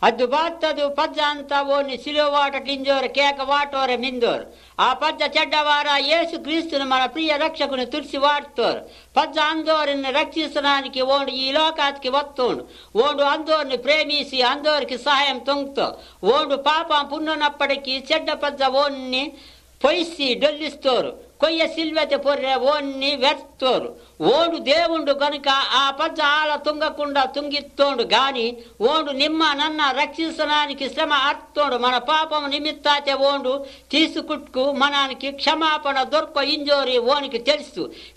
ಅದು ಬಾತ್ತದು ಪಜ್ಜ ಅಂತ ಓನಿ ಸಿಲುವಾಟ ಟಿಂಜೋರು ಕೇಕ వాటోర మిందోరు. ఆ పజ్జ చెడ్డవార యేసు క్రీస్తును మన ప్రియ రక్షకుని తుడిసి వాడుతోరు. పజ్జ అందోరిని రక్షించడానికి ఓండు ఈ లోకానికి వస్తోండు. ఓండు అందోరిని ప్రేమిసి అందోరికి సహాయం తొంగుతో ఓండు పాపం పున్నప్పటికీ చెడ్డ పజ్జ ఓన్ని పొయ్సి డొల్లిస్తోరు. కొయ్య సిల్వెత పొర్రె ఓన్ని వెత్తోరు. ఓండు దేవుండు గనుక ఆ పజ్జ ఆల తుంగకుండా తుంగిత్తోండు గాని ఓండు నిమ్మ నన్న రక్షించడానికి శ్రమ అర్తోండు. మన పాపం నిమిత్తాతే ఓండు తీసుకుట్కు మనానికి క్షమాపణ దొరక ఇంజోరి ఓనికి తెలుసు.